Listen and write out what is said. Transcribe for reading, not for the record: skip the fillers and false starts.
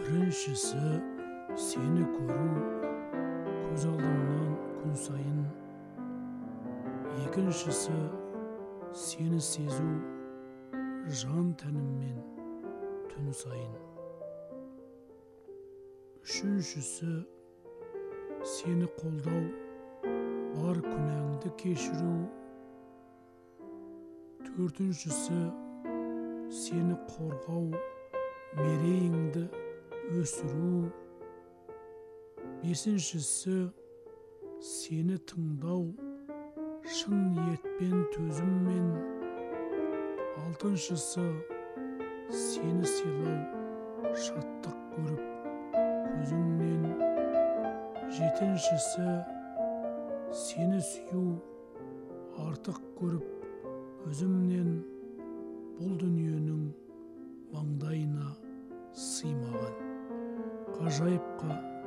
Біріншісі сені көру көз алдымнан күн сайын, екіншісі сені сезу жан тәніммен түн сайын, үшіншісі сені қолдау бар күнәңді кешіру, төртіншісі сені қорғау мерейіңді өсіру, бесіншісі сені тыңдау шын ниетпен төзіммен, алтыншысы сені сыйлау шаттық көріп көзіңнен, жетіншісі сені сүю артық көріп өзімнен, бұл дүниенің маңдайына сыймаған ғажайыпқа